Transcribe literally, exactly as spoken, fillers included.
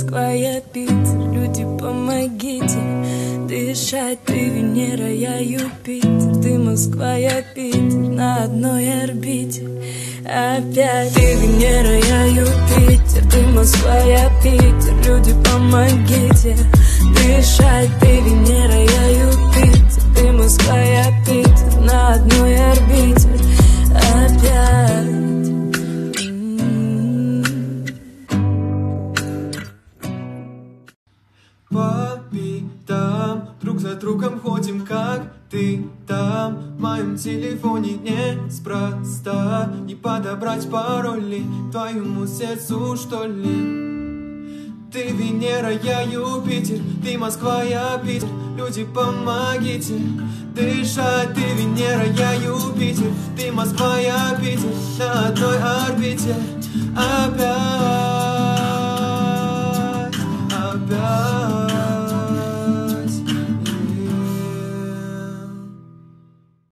Москва, я Питер, люди, помогите дышать. Ты Венера, я Юпитер, ты Москва, я Питер, на одной орбите. Опять ты Венера, я Юпитер, ты Москва, я Питер, люди, помогите дышать. Ты Венера, я Юпитер, ты Москва, я Питер, на одной орбите. Опять. По пятам друг за другом ходим, как ты там. В моем телефоне неспроста не подобрать пароли твоему сердцу, что ли. Ты Венера, я Юпитер, ты Москва, я Питер, люди, помогите дышать. Ты Венера, я Юпитер, ты Москва, я Питер, на одной орбите.